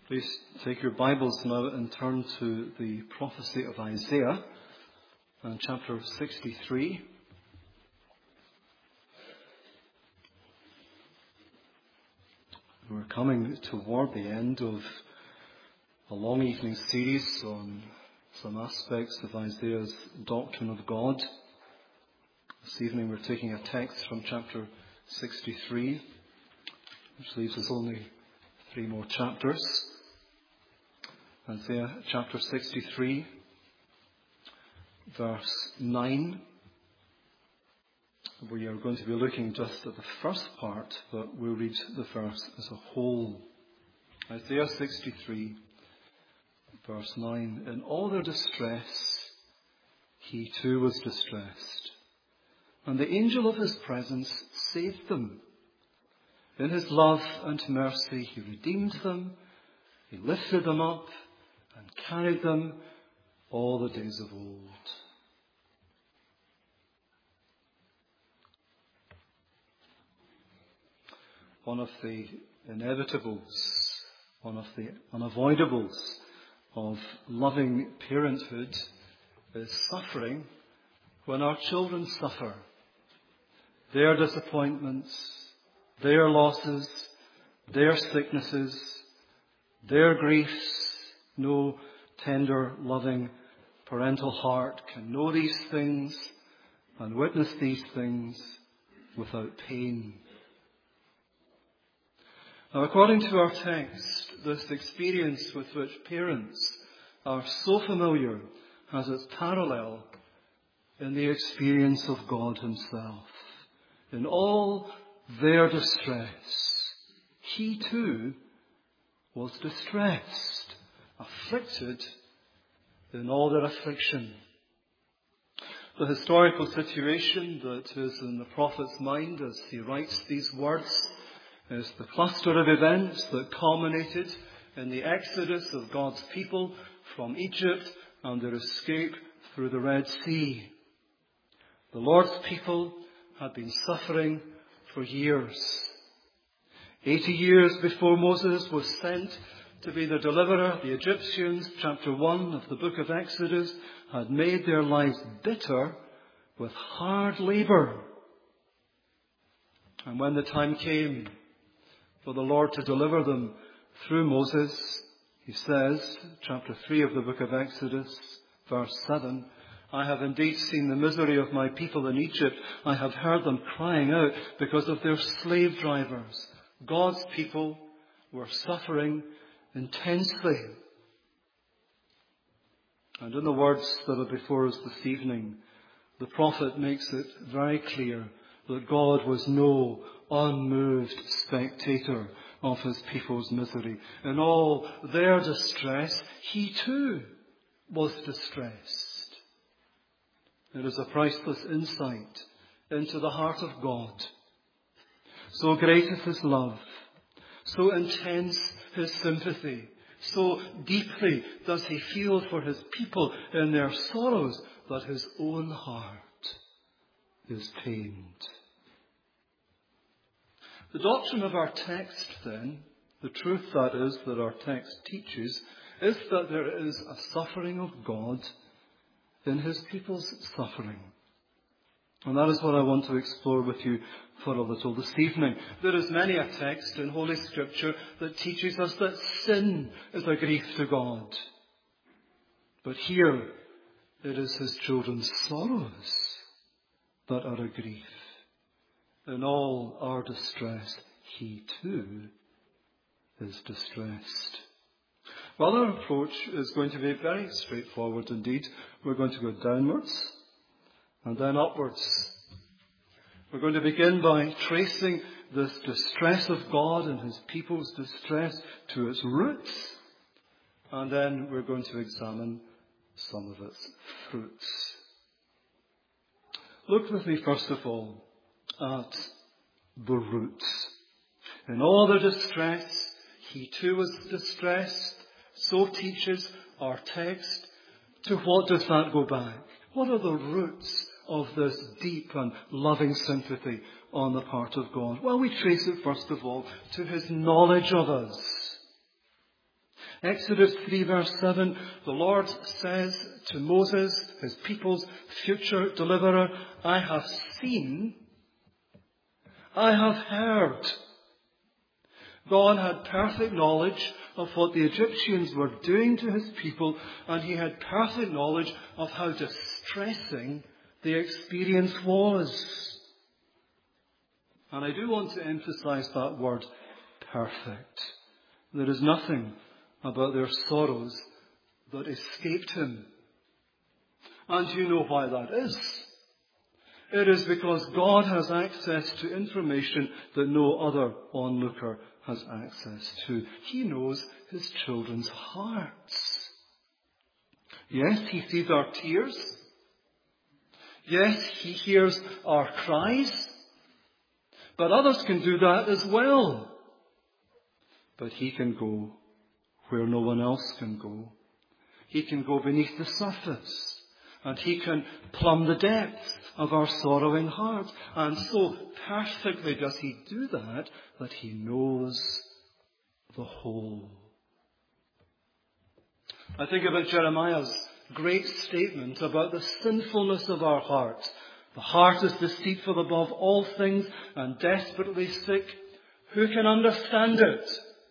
Please take your Bibles now and turn to the prophecy of Isaiah and chapter 63. We're coming toward the end of a long evening series on some aspects of Isaiah's doctrine of God. This evening we're taking a text from chapter 63, which leaves us only 3 more chapters. Isaiah chapter 63, verse 9. We are going to be looking just at the first part, but we'll read the verse as a whole. Isaiah 63, verse 9. In all their distress, he too was distressed, and the angel of his presence saved them. In his love and mercy he redeemed them, he lifted them up and carried them all the days of old. One of the inevitables, one of the unavoidables of loving parenthood is suffering when our children suffer. Their disappointments, their losses, their sicknesses, their griefs. No tender, loving parental heart can know these things and witness these things without pain. Now, according to our text, this experience with which parents are so familiar has its parallel in the experience of God himself. In all their distress, he too was distressed, afflicted in all their affliction. The historical situation that is in the prophet's mind as he writes these words is the cluster of events that culminated in the exodus of God's people from Egypt and their escape through the Red Sea. The Lord's people had been suffering for years. 80 years before Moses was sent to be the deliverer, the Egyptians, chapter 1 of the book of Exodus, had made their lives bitter with hard labour. And when the time came for the Lord to deliver them through Moses, he says, chapter 3 of the book of Exodus, verse 7, I have indeed seen the misery of my people in Egypt. I have heard them crying out because of their slave drivers. God's people were suffering intensely. And in the words that are before us this evening, the prophet makes it very clear that God was no unmoved spectator of his people's misery. In all their distress, he too was distressed. It is a priceless insight into the heart of God. So great is his love, so intense his sympathy, so deeply does he feel for his people in their sorrows that his own heart is pained. The doctrine of our text, then, the truth that is that our text teaches, is that there is a suffering of God in his people's suffering. And that is what I want to explore with you for a little this evening. There is many a text in Holy Scripture that teaches us that sin is a grief to God. But here it is his children's sorrows that are a grief. In all our distress, he too is distressed. Well, our approach is going to be very straightforward indeed. We're going to go downwards and then upwards. We're going to begin by tracing this distress of God and his people's distress to its roots. And then we're going to examine some of its fruits. Look with me first of all at the roots. In all their distress, he too was distressed. So teaches our text. To what does that go back? What are the roots of this deep and loving sympathy on the part of God? Well, we trace it first of all to his knowledge of us. Exodus 3 verse 7, the Lord says to Moses, his people's future deliverer, I have seen, I have heard. God had perfect knowledge of what the Egyptians were doing to his people, and he had perfect knowledge of how distressing the experience was. And I do want to emphasize that word, perfect. There is nothing about their sorrows that escaped him. And you know why that is. It is because God has access to information that no other onlooker has access to. He knows his children's hearts. Yes, he sees our tears. Yes, he hears our cries. But others can do that as well. But he can go where no one else can go. He can go beneath the surface. And he can plumb the depths of our sorrowing heart. And so perfectly does he do that, that he knows the whole. I think about Jeremiah's great statement about the sinfulness of our heart. The heart is deceitful above all things and desperately sick. Who can understand it?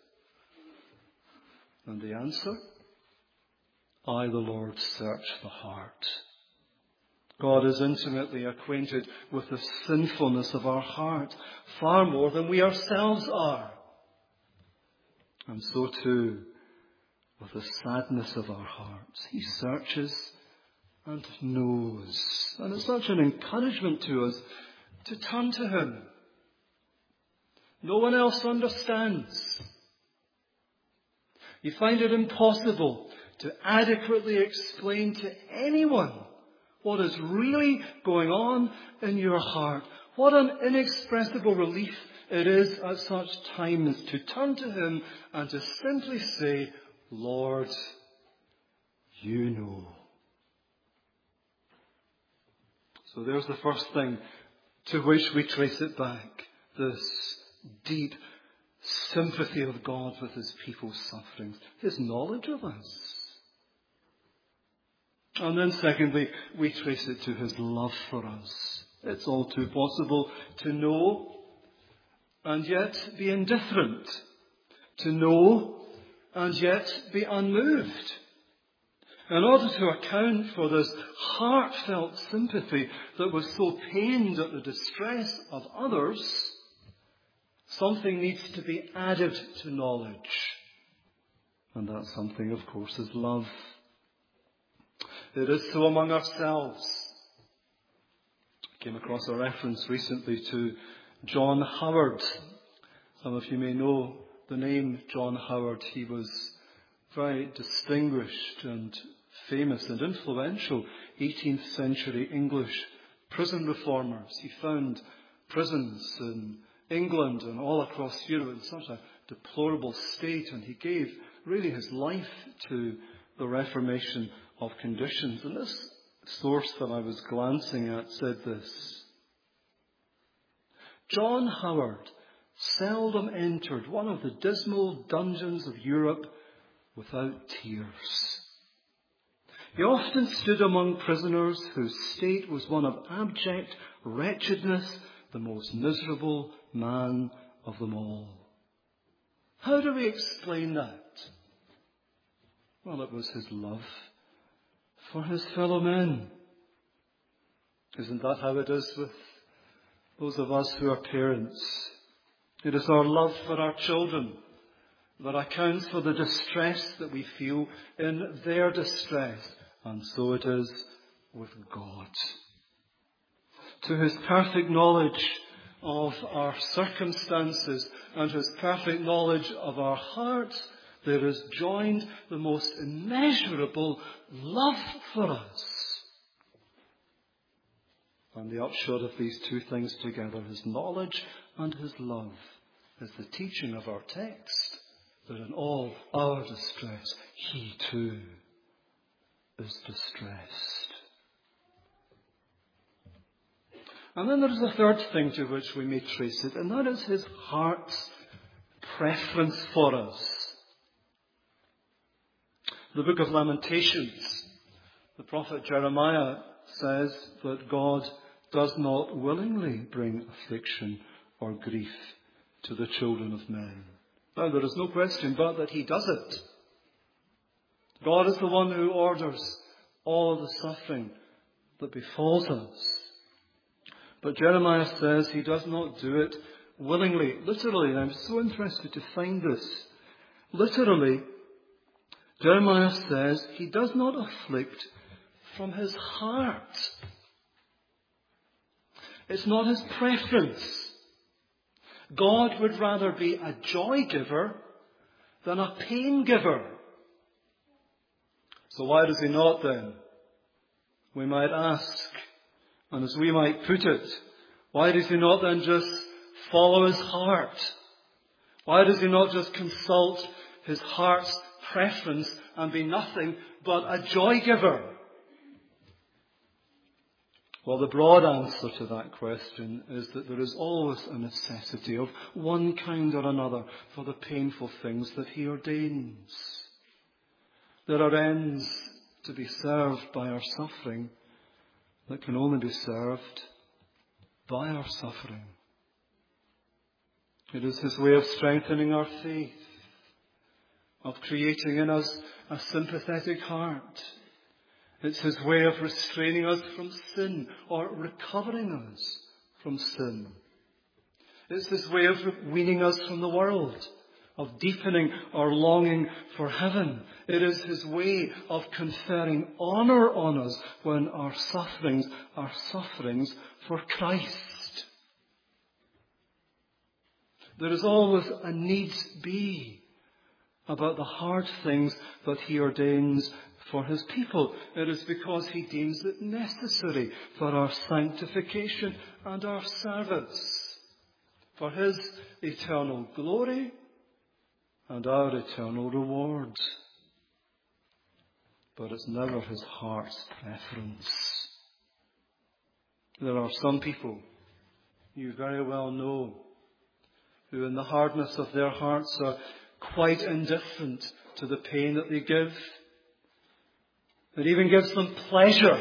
And the answer? I, the Lord, search the heart. God is intimately acquainted with the sinfulness of our heart, far more than we ourselves are. And so too, with the sadness of our hearts, he searches and knows. And it's such an encouragement to us to turn to him. No one else understands. You find it impossible to adequately explain to anyone what is really going on in your heart. What an inexpressible relief it is at such times to turn to him and to simply say, Lord, you know. So there's the first thing to which we trace it back. This deep sympathy of God with his people's sufferings. His knowledge of us. And then secondly, we trace it to his love for us. It's all too possible to know and yet be indifferent. To know and yet be unmoved. In order to account for this heartfelt sympathy that was so pained at the distress of others, something needs to be added to knowledge. And that something, of course, is love. It is so among ourselves. I came across a reference recently to John Howard. Some of you may know the name John Howard. He was very distinguished and famous and influential 18th century English prison reformers. He found prisons in England and all across Europe in such a deplorable state, and he gave really his life to the reformation of conditions. And this source that I was glancing at said this: John Howard seldom entered one of the dismal dungeons of Europe without tears. He often stood among prisoners whose state was one of abject wretchedness, the most miserable man of them all. How do we explain that? Well, it was his love for his fellow men. Isn't that how it is with those of us who are parents? It is our love for our children that accounts for the distress that we feel in their distress. And so it is with God. To his perfect knowledge of our circumstances and his perfect knowledge of our hearts, there is joined the most immeasurable love for us. And the upshot of these two things together, his knowledge and his love, is the teaching of our text, that in all our distress, he too is distressed. And then there is a third thing to which we may trace it, and that is his heart's preference for us. The book of Lamentations, the prophet Jeremiah says that God does not willingly bring affliction or grief to the children of men. Now, there is no question but that he does it. God is the one who orders all of the suffering that befalls us. But Jeremiah says he does not do it willingly. Literally, and I'm so interested to find this. Literally, Jeremiah says he does not afflict from his heart. It's not his preference. God would rather be a joy giver than a pain giver. So why does he not then? We might ask, and as we might put it, why does he not then just follow his heart? Why does he not just consult his heart's preference and be nothing but a joy giver? Well, the broad answer to that question is that there is always a necessity of one kind or another for the painful things that he ordains. There are ends to be served by our suffering that can only be served by our suffering. It is his way of strengthening our faith, of creating in us a sympathetic heart. It's his way of restraining us from sin or recovering us from sin. It's his way of weaning us from the world, of deepening our longing for heaven. It is his way of conferring honour on us when our sufferings are sufferings for Christ. There is always a needs be about the hard things that he ordains for his people. It is because he deems it necessary for our sanctification and our service, for his eternal glory and our eternal reward. But it's never his heart's preference. There are some people, you very well know, who in the hardness of their hearts are quite indifferent to the pain that they give. It even gives them pleasure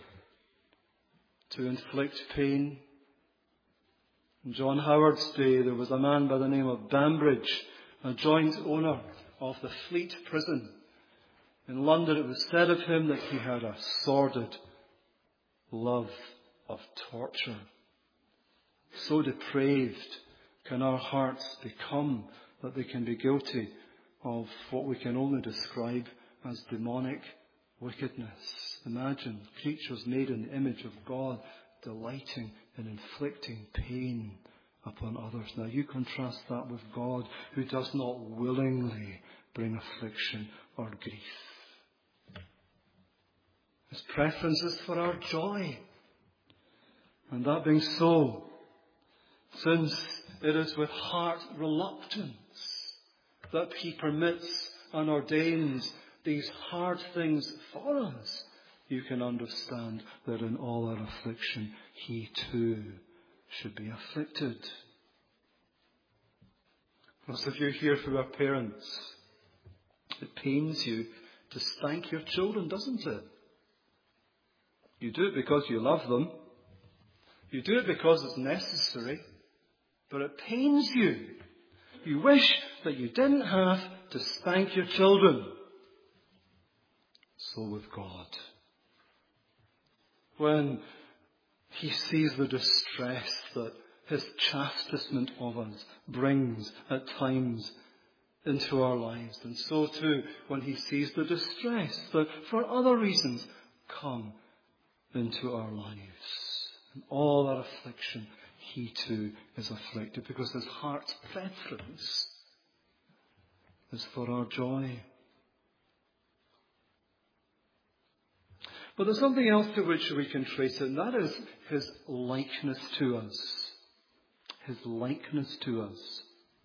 to inflict pain. In John Howard's day, there was a man by the name of Bambridge, a joint owner of the Fleet prison. In London, it was said of him that he had a sordid love of torture. So depraved can our hearts become that they can be guilty of what we can only describe as demonic wickedness. Imagine creatures made in the image of God delighting in inflicting pain upon others. Now you contrast that with God, who does not willingly bring affliction or grief. His preference is for our joy. And that being so, since it is with heart reluctance that he permits and ordains these hard things for us, you can understand that in all our affliction, he too should be afflicted. Most of you here who are parents, it pains you to spank your children, doesn't it? You do it because you love them. You do it because it's necessary. But it pains you. You wish that you didn't have to spank your children. So with God. When he sees the distress that his chastisement of us brings at times into our lives, and so too when he sees the distress that for other reasons come into our lives, and all that affliction, he too is afflicted because his heart's preference is for our joy. But there's something else to which we can trace it, and that is his likeness to us. His likeness to us.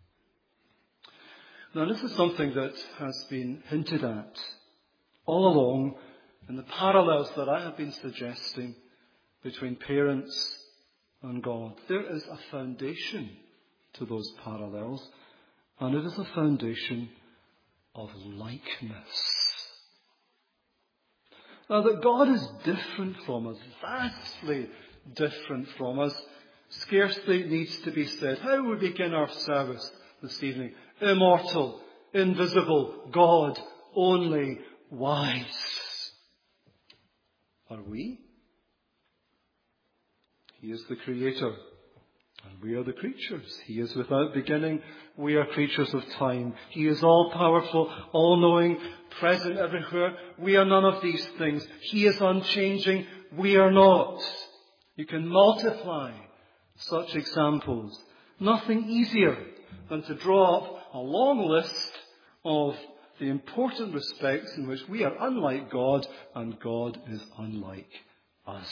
Now this is something that has been hinted at all along in the parallels that I have been suggesting between parents and God. There is a foundation to those parallels, and it is a foundation of likeness. that God is different from us, vastly different from us, scarcely needs to be said. How we begin our service this evening? Immortal, invisible, God, only wise. Are we? He is the Creator, and we are the creatures. He is without beginning. We are creatures of time. He is all-powerful, all-knowing, present everywhere. We are none of these things. He is unchanging. We are not. You can multiply such examples. Nothing easier than to draw up a long list of the important respects in which we are unlike God and God is unlike us.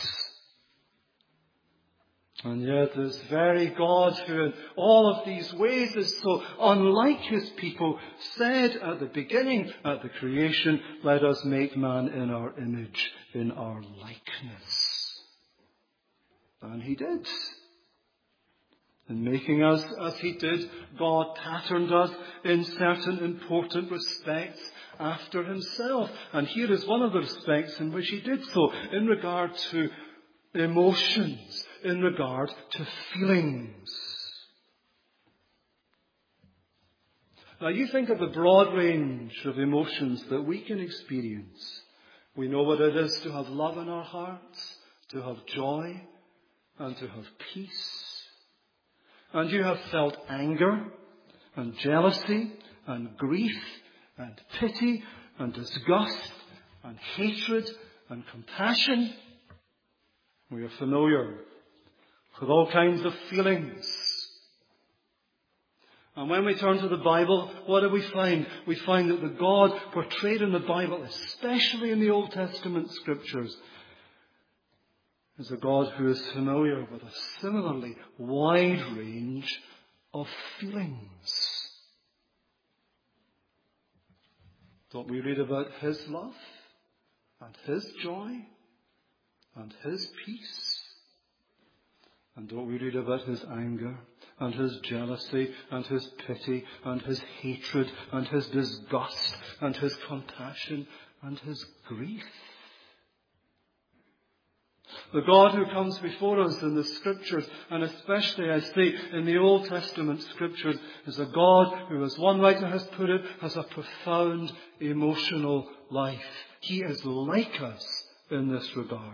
And yet this very God who in all of these ways is so unlike his people said at the beginning, at the creation, let us make man in our image, in our likeness. And he did. In making us as he did, God patterned us in certain important respects after himself. And here is one of the respects in which he did so, in regard to emotions, in regard to feelings. Now you think of the broad range of emotions that we can experience. We know what it is to have love in our hearts, to have joy, and to have peace. And you have felt anger, and jealousy, and grief, and pity, and disgust, and hatred, and compassion. We are familiar with all kinds of feelings. And when we turn to the Bible, what do we find? We find that the God portrayed in the Bible, especially in the Old Testament scriptures, is a God who is familiar with a similarly wide range of feelings. Don't we read about his love and his joy and his peace? And don't we read about his anger and his jealousy and his pity and his hatred and his disgust and his compassion and his grief? The God who comes before us in the Scriptures, and especially, I say, in the Old Testament Scriptures, is a God who, as one writer has put it, has a profound emotional life. He is like us in this regard.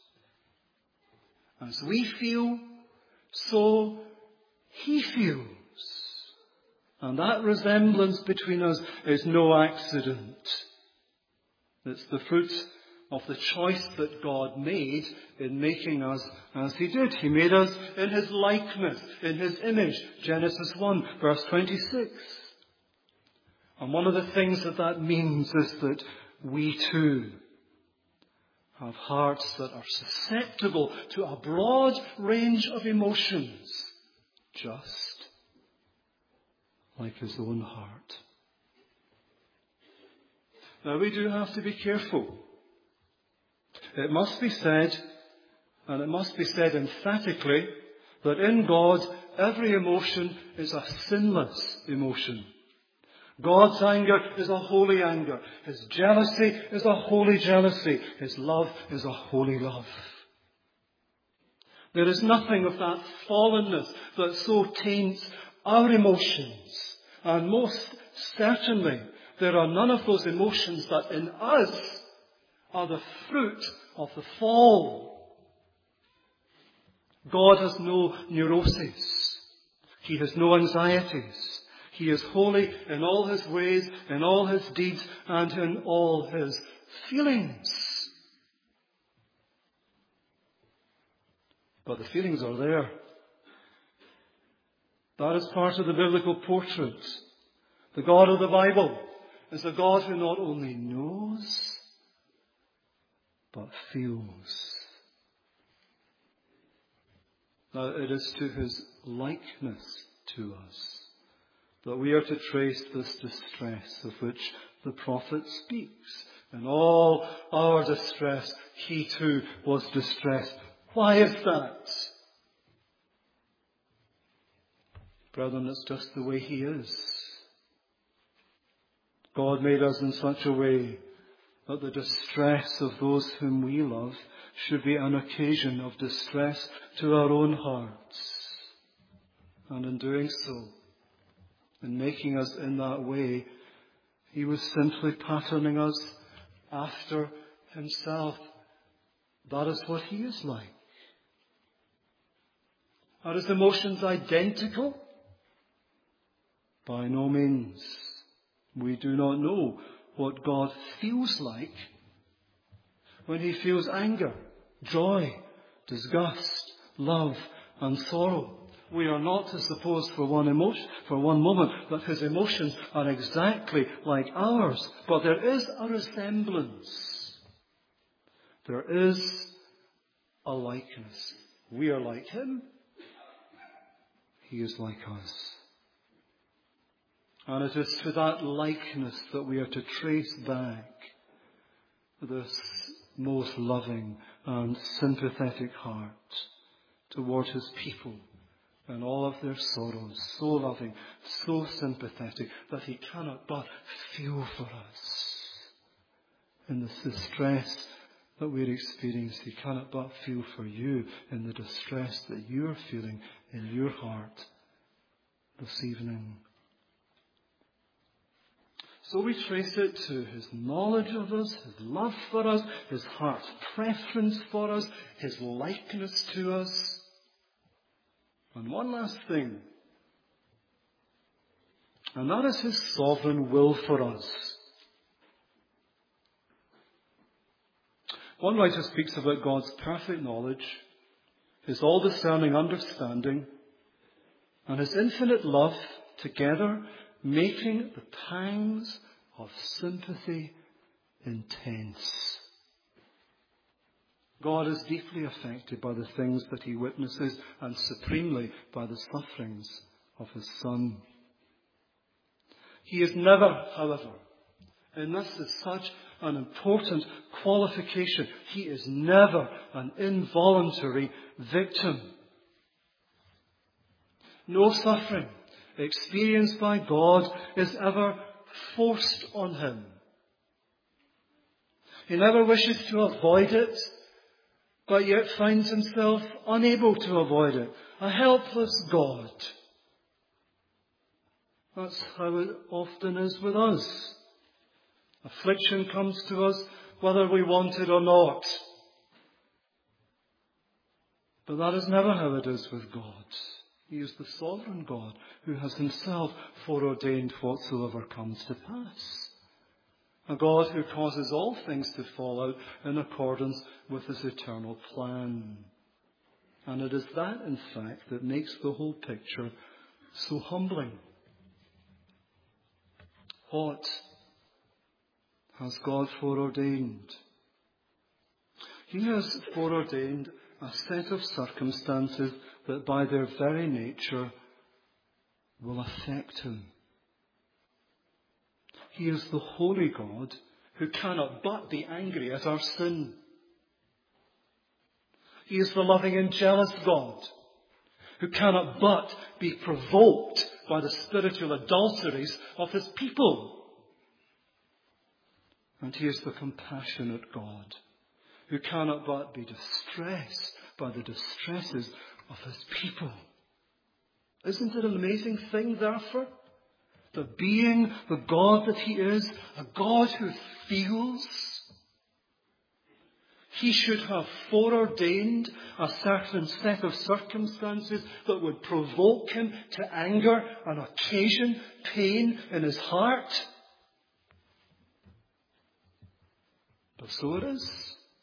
As we feel, so he feels. And that resemblance between us is no accident. It's the fruit of the choice that God made in making us as he did. He made us in his likeness, in his image. Genesis 1, verse 26. And one of the things that means is that we too have hearts that are susceptible to a broad range of emotions, just like his own heart. Now we do have to be careful. It must be said, and it must be said emphatically, that in God every emotion is a sinless emotion. God's anger is a holy anger. His jealousy is a holy jealousy. His love is a holy love. There is nothing of that fallenness that so taints our emotions. And most certainly, there are none of those emotions that in us are the fruit of the fall. God has no neuroses. He has no anxieties. He is holy in all his ways, in all his deeds, and in all his feelings. But the feelings are there. That is part of the biblical portrait. The God of the Bible is a God who not only knows, but feels. Now it is to his likeness to us that we are to trace this distress of which the prophet speaks. In all our distress, he too was distressed. Why is that? Brethren, it's just the way he is. God made us in such a way that the distress of those whom we love should be an occasion of distress to our own hearts. And in doing so, in making us in that way, he was simply patterning us after himself. That is what he is like. Are his emotions identical? By no means. We do not know what God feels like when he feels anger, joy, disgust, love, and sorrow. We are not to suppose for one moment that his emotions are exactly like ours, but there is a resemblance. There is a likeness. We are like him. He is like us. And it is to that likeness that we are to trace back this most loving and sympathetic heart toward his people and all of their sorrows. So loving, so sympathetic that he cannot but feel for us. In the distress that we're experiencing, he cannot but feel for you in the distress that you're feeling in your heart this evening. So we trace it to his knowledge of us, his love for us, his heart's preference for us, his likeness to us. And one last thing, and that is his sovereign will for us. One writer speaks about God's perfect knowledge, his all-discerning understanding, and his infinite love together, making the pangs of sympathy intense. God is deeply affected by the things that he witnesses, and supremely by the sufferings of his Son. He is never, however, and this is such an important qualification, he is never an involuntary victim. No suffering experienced by God is ever forced on him. He never wishes to avoid it, but yet finds himself unable to avoid it. A helpless God. That's how it often is with us. Affliction comes to us whether we want it or not. But that is never how it is with God. He is the sovereign God who has himself foreordained whatsoever comes to pass. A God who causes all things to fall out in accordance with his eternal plan. And it is that, in fact, that makes the whole picture so humbling. What has God foreordained? He has foreordained a set of circumstances that by their very nature will affect him. He is the holy God who cannot but be angry at our sin. He is the loving and jealous God who cannot but be provoked by the spiritual adulteries of his people. And he is the compassionate God who cannot but be distressed by the distresses of his people. Isn't it an amazing thing, therefore, that being the God that he is, a God who feels, he should have foreordained a certain set of circumstances that would provoke him to anger and occasion pain in his heart? But so it is.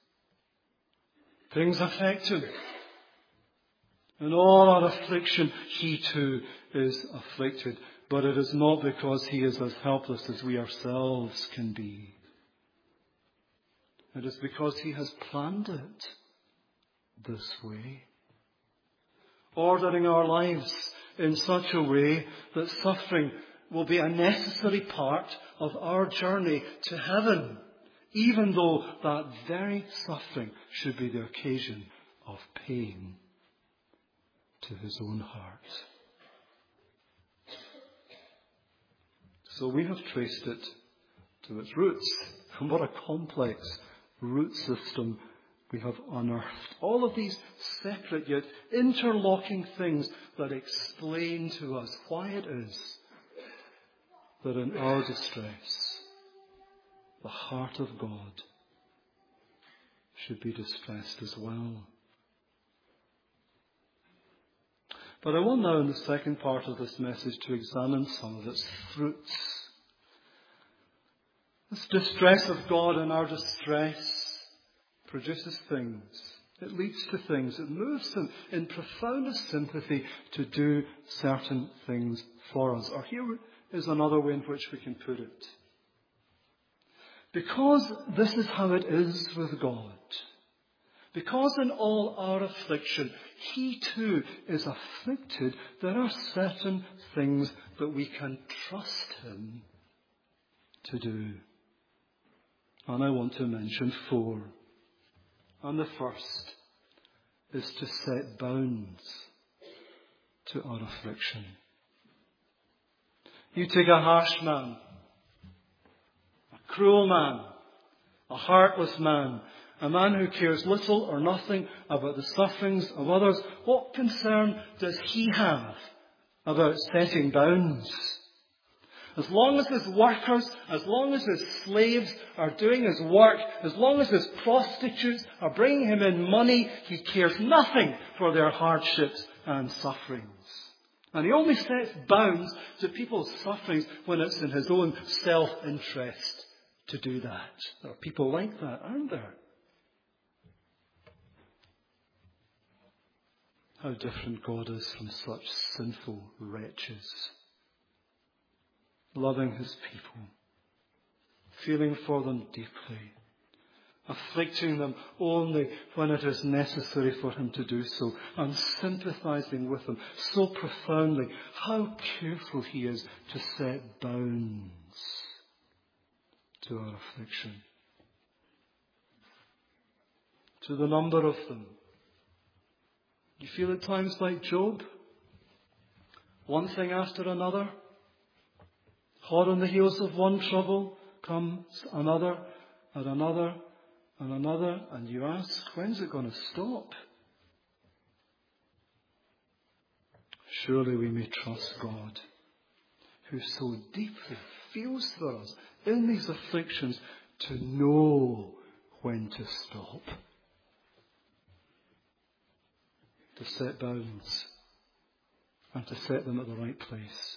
Things affect him. In all our affliction, he too is afflicted. But it is not because he is as helpless as we ourselves can be. It is because he has planned it this way. Ordering our lives in such a way that suffering will be a necessary part of our journey to heaven, even though that very suffering should be the occasion of pain to his own heart. So we have traced it to its roots, And what a complex root system we have unearthed. All of these separate yet interlocking things that explain to us why it is that in our distress, the heart of God should be distressed as well. But I want now in the second part of this message to examine some of its fruits. This distress of God in our distress produces things. It leads to things. It moves Him in profoundest sympathy to do certain things for us. Or here is another way in which we can put it. Because this is how it is with God, because in all our affliction, He too is afflicted, there are certain things that we can trust Him to do. And I want to mention 4. And the first is to set bounds to our affliction. You take a harsh man, a cruel man, a heartless man, a man who cares little or nothing about the sufferings of others. What concern does he have about setting bounds? As long as his workers, as long as his slaves are doing his work, as long as his prostitutes are bringing him in money, he cares nothing for their hardships and sufferings. And he only sets bounds to people's sufferings when it's in his own self-interest to do that. There are people like that, aren't there? How different God is from such sinful wretches. Loving His people, feeling for them deeply, afflicting them only when it is necessary for Him to do so, and sympathizing with them so profoundly. How careful He is to set bounds to our affliction, to the number of them. You feel at times like Job? One thing after another. Hot on the heels of one trouble comes another and another and another. And you ask, when's it going to stop? Surely we may trust God, who so deeply feels for us in these afflictions, to know when to stop. To set bounds and to set them at the right place.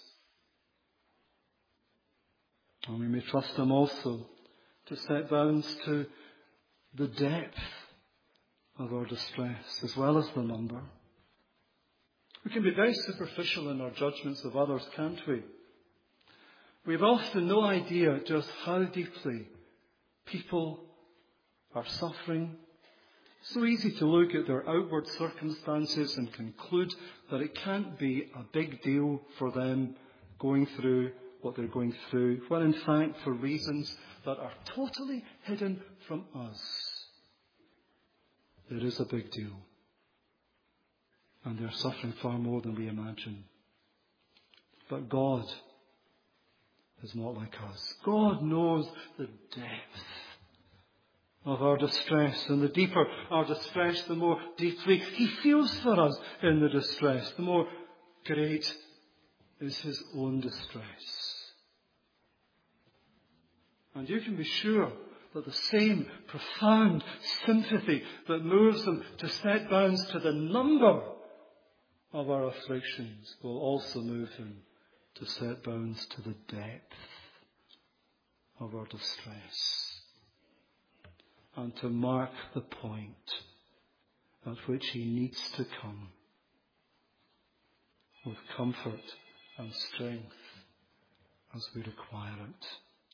And we may trust Him also to set bounds to the depth of our distress as well as the number. We can be very superficial in our judgments of others, can't we? We've often no idea just how deeply people are suffering. So easy to look at their outward circumstances and conclude that it can't be a big deal for them going through what they're going through, when in fact for reasons that are totally hidden from us, it is a big deal. And they're suffering far more than we imagine. But God is not like us. God knows the depth of our distress, and the deeper our distress, the more deeply He feels for us in the distress, the more great is His own distress. And you can be sure that the same profound sympathy that moves Him to set bounds to the number of our afflictions will also move Him to set bounds to the depth of our distress, and to mark the point at which He needs to come with comfort and strength as we require it.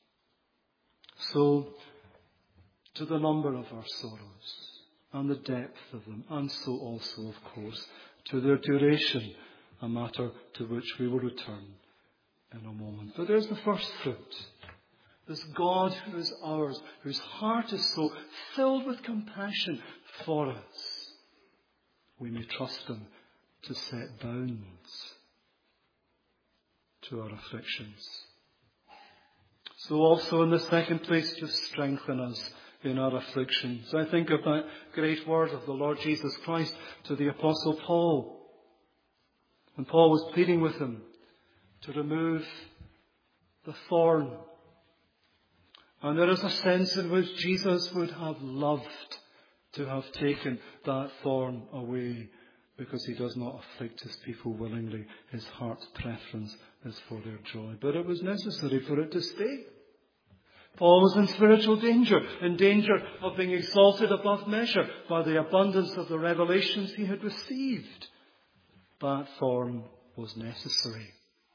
So, to the number of our sorrows and the depth of them, and so also, of course, to their duration, a matter to which we will return in a moment. But there's the first fruit. This God who is ours, whose heart is so filled with compassion for us, we may trust Him to set bounds to our afflictions. So also in the second place, to strengthen us in our afflictions. I think of that great word of the Lord Jesus Christ to the Apostle Paul. And Paul was pleading with him to remove the thorn. And there is a sense in which Jesus would have loved to have taken that thorn away, because he does not afflict his people willingly. His heart's preference is for their joy. But it was necessary for it to stay. Paul was in spiritual danger, in danger of being exalted above measure by the abundance of the revelations he had received. That thorn was necessary.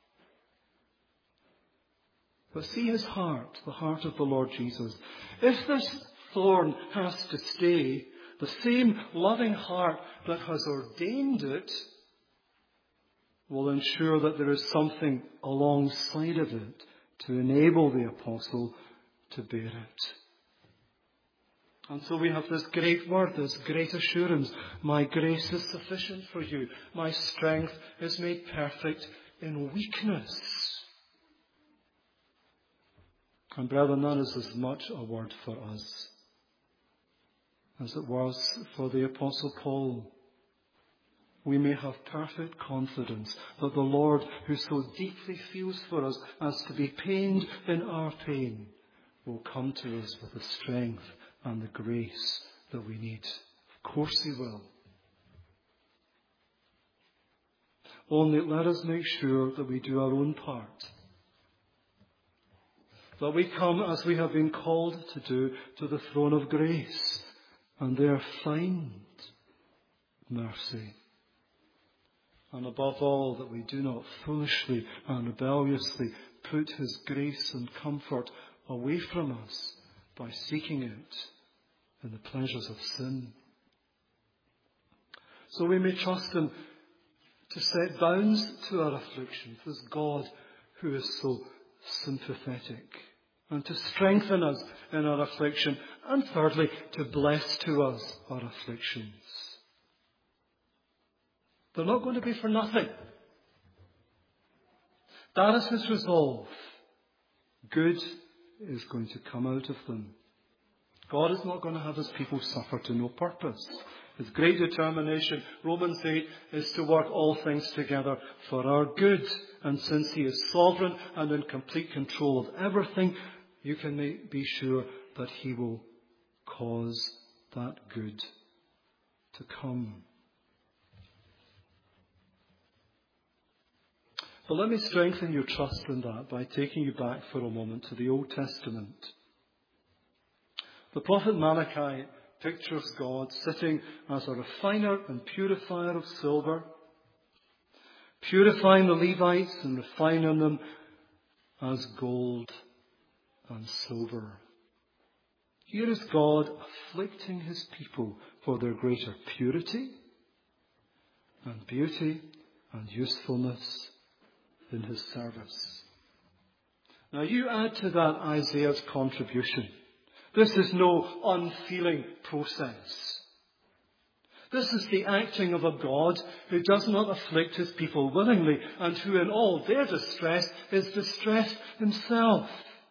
But see his heart, the heart of the Lord Jesus. If this thorn has to stay, the same loving heart that has ordained it will ensure that there is something alongside of it to enable the apostle to bear it. And so we have this great word, this great assurance. My grace is sufficient for you. My strength is made perfect in weakness. And brethren, that is as much a word for us as it was for the Apostle Paul. We may have perfect confidence that the Lord, who so deeply feels for us as to be pained in our pain, will come to us with the strength and the grace that we need. Of course he will. Only let us make sure that we do our own part. That we come, as we have been called to do, to the throne of grace, and there find mercy. And above all, that we do not foolishly and rebelliously put his grace and comfort away from us by seeking it in the pleasures of sin. So we may trust him to set bounds to our afflictions, this God who is so sympathetic, and to strengthen us in our affliction, and thirdly, to bless to us our afflictions. They're not going to be for nothing. That is his resolve. Good is going to come out of them. God is not going to have his people suffer to no purpose. His great determination, Romans 8, is to work all things together for our good. And since he is sovereign and in complete control of everything, you can be sure that he will cause that good to come. But let me strengthen your trust in that by taking you back for a moment to the Old Testament. The prophet Malachi pictures God sitting as a refiner and purifier of silver, purifying the Levites and refining them as gold and silver. Here is God afflicting his people for their greater purity and beauty and usefulness in his service. Now you add to that Isaiah's contribution. This is no unfeeling process. This is the acting of a God who does not afflict his people willingly, and who in all their distress is distressed himself.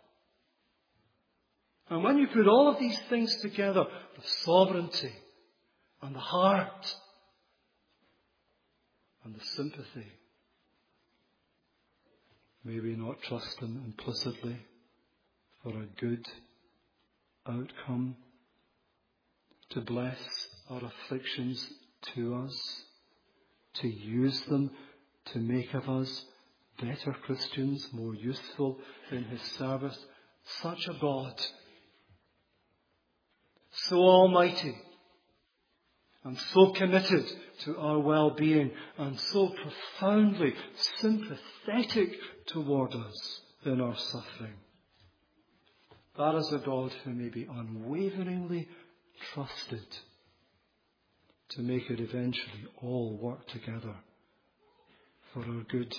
And when you put all of these things together, the sovereignty and the heart and the sympathy, may we not trust him implicitly for a good outcome, to bless our afflictions to us, to use them to make of us better Christians, more useful in his service. Such a God, so almighty and so committed to our well-being and so profoundly sympathetic toward us in our suffering. That is a God who may be unwaveringly trusted to make it eventually all work together for our good.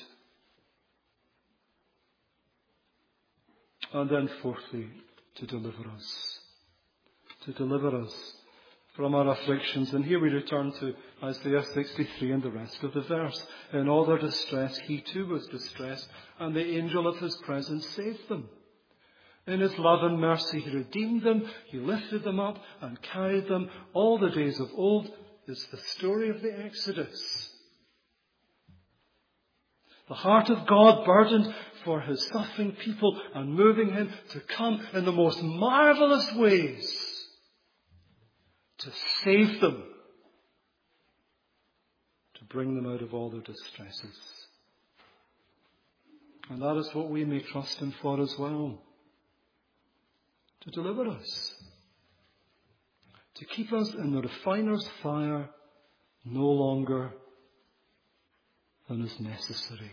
And then fourthly, to deliver us. To deliver us from our afflictions. And here we return to Isaiah 63 and the rest of the verse. In all their distress, he too was distressed, and the angel of his presence saved them. In his love and mercy, he redeemed them, he lifted them up and carried them all the days of old. Is the story of the Exodus. The heart of God burdened for his suffering people and moving him to come in the most marvelous ways to save them, to bring them out of all their distresses. And that is what we may trust him for as well. To deliver us. To keep us in the refiner's fire no longer than is necessary.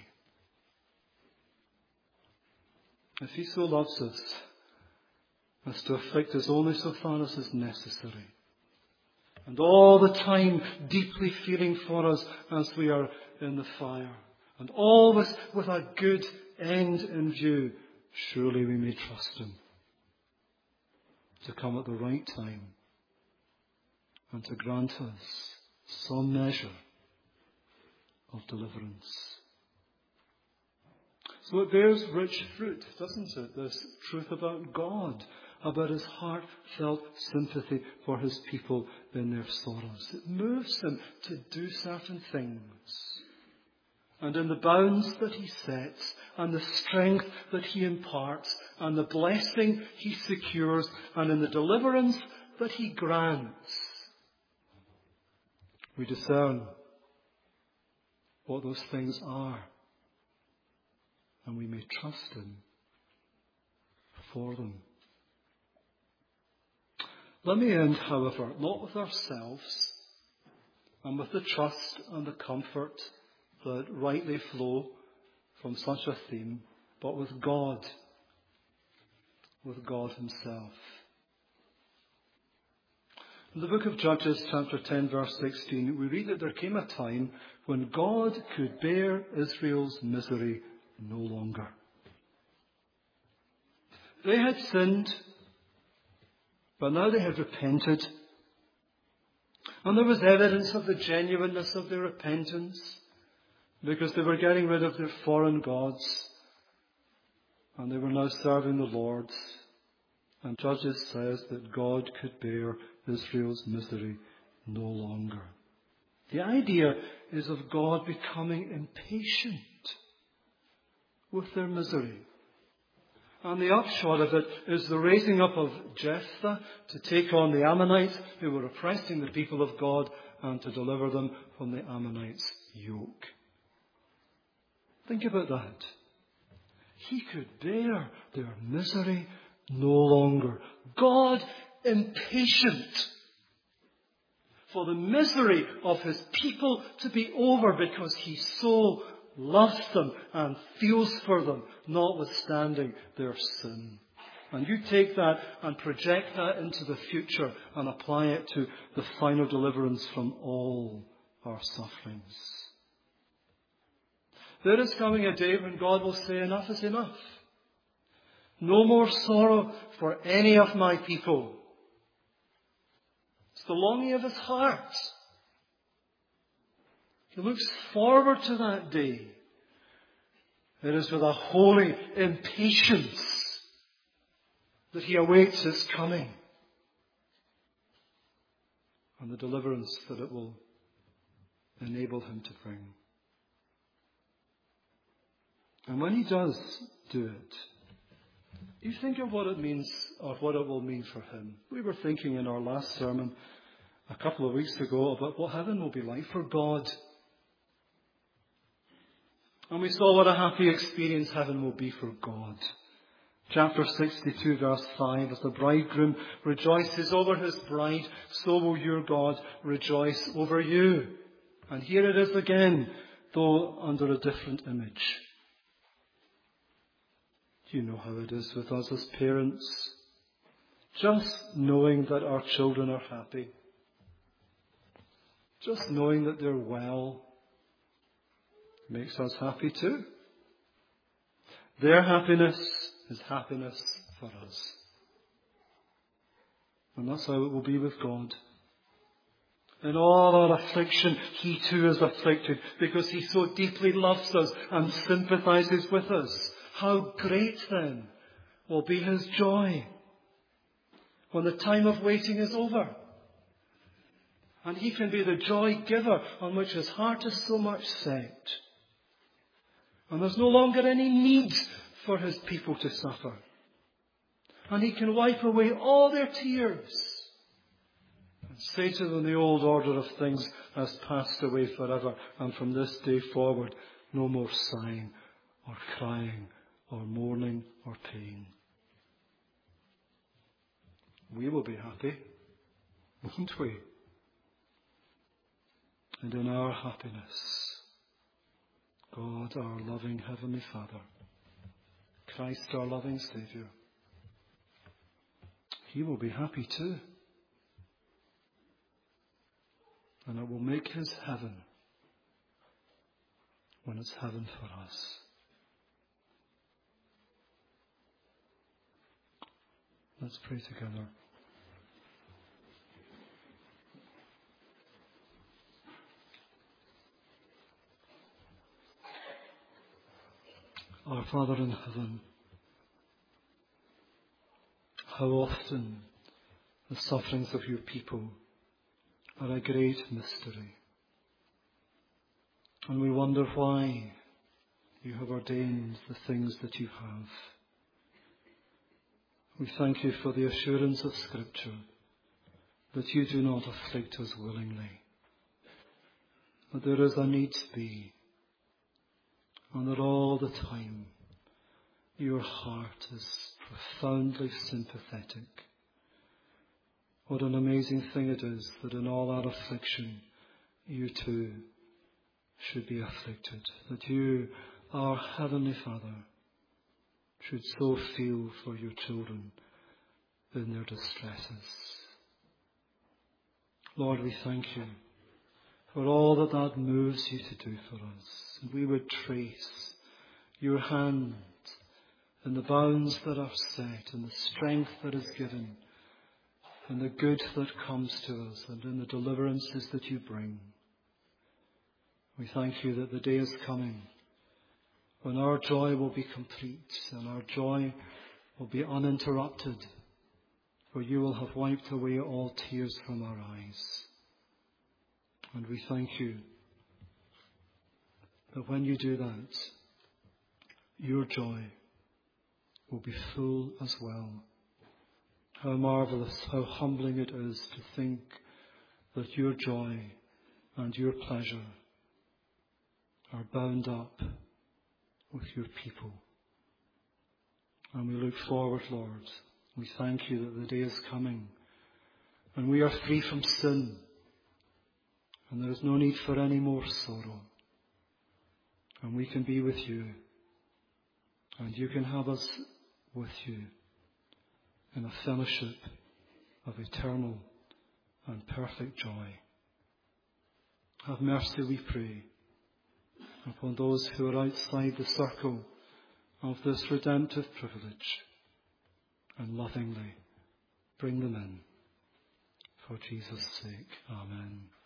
If he so loves us as to afflict us only so far as is necessary, and all the time deeply feeling for us as we are in the fire, and always with a good end in view, surely we may trust him to come at the right time and to grant us some measure of deliverance. So it bears rich fruit, doesn't it? This truth about God, about his heartfelt sympathy for his people in their sorrows. It moves him to do certain things. And in the bounds that he sets, and the strength that he imparts, and the blessing he secures, and in the deliverance that he grants, we discern what those things are. And we may trust him for them. Let me end, however, not with ourselves and with the trust and the comfort that rightly flow from such a theme, but with God himself. In the book of Judges, chapter 10, verse 16, we read that there came a time when God could bear Israel's misery no longer. They had sinned, but now they had repented. And there was evidence of the genuineness of their repentance, because they were getting rid of their foreign gods, and they were now serving the Lord. And Judges says that God could bear Israel's misery no longer. The idea is of God becoming impatient with their misery. And the upshot of it is the raising up of Jephthah to take on the Ammonites who were oppressing the people of God and to deliver them from the Ammonites' yoke. Think about that. He could bear their misery no longer. God impatient for the misery of his people to be over because he so loves them and feels for them, notwithstanding their sin. And you take that and project that into the future and apply it to the final deliverance from all our sufferings. There is coming a day when God will say, enough is enough. No more sorrow for any of my people. It's the longing of his heart. He looks forward to that day. It is with a holy impatience that he awaits his coming and the deliverance that it will enable him to bring. And when he does do it, you think of what it means, or what it will mean for him. We were thinking in our last sermon a couple of weeks ago about what heaven will be like for God. And we saw what a happy experience heaven will be for God. Chapter 62, verse 5, as the bridegroom rejoices over his bride, so will your God rejoice over you. And here it is again, though under a different image. Do you know how it is with us as parents? Just knowing that our children are happy. Just knowing that they're well makes us happy too. Their happiness is happiness for us. And that's how it will be with God. In all our affliction, he too is afflicted because he so deeply loves us and sympathizes with us. How great then will be his joy when the time of waiting is over. And he can be the joy giver on which his heart is so much set. And there's no longer any need for his people to suffer. And he can wipe away all their tears and say to them, the old order of things has passed away forever. And from this day forward, no more sighing or crying or mourning or pain. We will be happy, won't we? And in our happiness, God, our loving Heavenly Father, Christ, our loving Saviour, he will be happy too. And it will make his heaven when it's heaven for us. Let's pray together. Our Father in heaven, how often the sufferings of your people are a great mystery. And we wonder why you have ordained the things that you have. We thank you for the assurance of Scripture that you do not afflict us willingly, but there is a need to be, and that all the time your heart is profoundly sympathetic. What an amazing thing it is that in all our affliction you too should be afflicted, that you, our Heavenly Father, should so feel for your children in their distresses. Lord, we thank you for all that moves you to do for us. And we would trace your hand in the bounds that are set, in the strength that is given, in the good that comes to us, and in the deliverances that you bring. We thank you that the day is coming when our joy will be complete and our joy will be uninterrupted, for you will have wiped away all tears from our eyes. And we thank you that when you do that, your joy will be full as well. How marvellous, how humbling it is to think that your joy and your pleasure are bound up with your people. And we look forward, Lord. We thank you that the day is coming and we are free from sin, and there is no need for any more sorrow. And we can be with you, and you can have us with you in a fellowship of eternal and perfect joy. Have mercy, we pray, upon those who are outside the circle of this redemptive privilege, and lovingly bring them in. For Jesus' sake, amen.